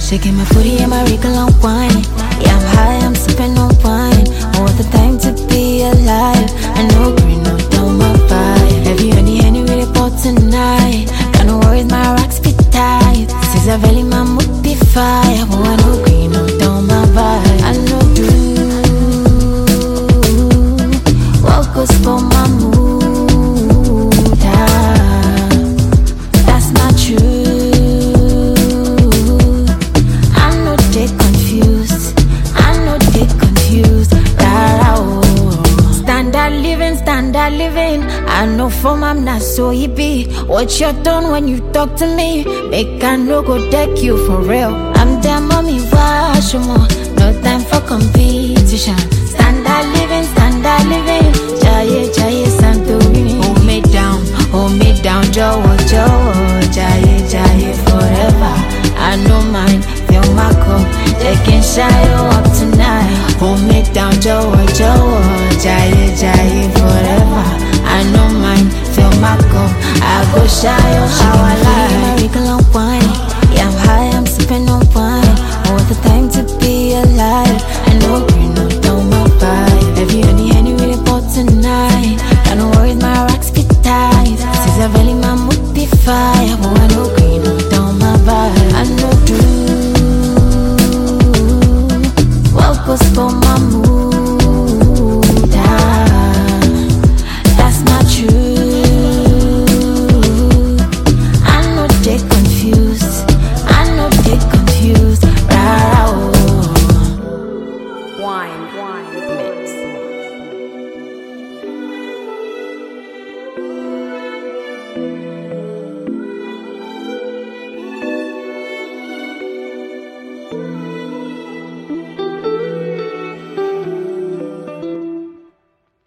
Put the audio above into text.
Shaking my booty and my wrinkle on wine. Yeah, I'm high, I'm sipping on wine. I want the time to be alive. I know green, no down my vibe. Heavy on the Henny with a pot tonight. Got no worries, my rocks be tight. This is a valley, my mood be fire. But I know green, no down my vibe. I know blue. What goes for my mood? That's not true. Standard living. I know from I'm not so hippie. Watch your tone when you talk to me. Make I no go deck you for real. I'm there, mommy, wash more. No time for competition. Standard living, Jaye, Jaye, Santorini. Hold me down, Joe, Jaye, Jaye, forever. I know mine, feel my cup. Taking shy up tonight. Hold me down, Joe.